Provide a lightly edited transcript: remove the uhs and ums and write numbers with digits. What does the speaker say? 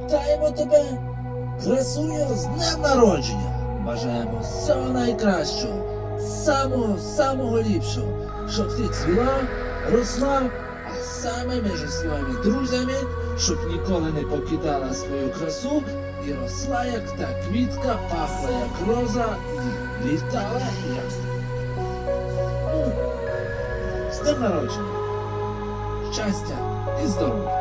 Вітаємо тебе, красуню, з днем народження! Бажаємо всього найкращого, самого ліпшого, щоб ти цвіла, росла, а саме між своїми друзями, щоб ніколи не покидала свою красу і росла, як та квітка, пахла, як роза, і літала, як... З днем народження! Щастя і здоров'я!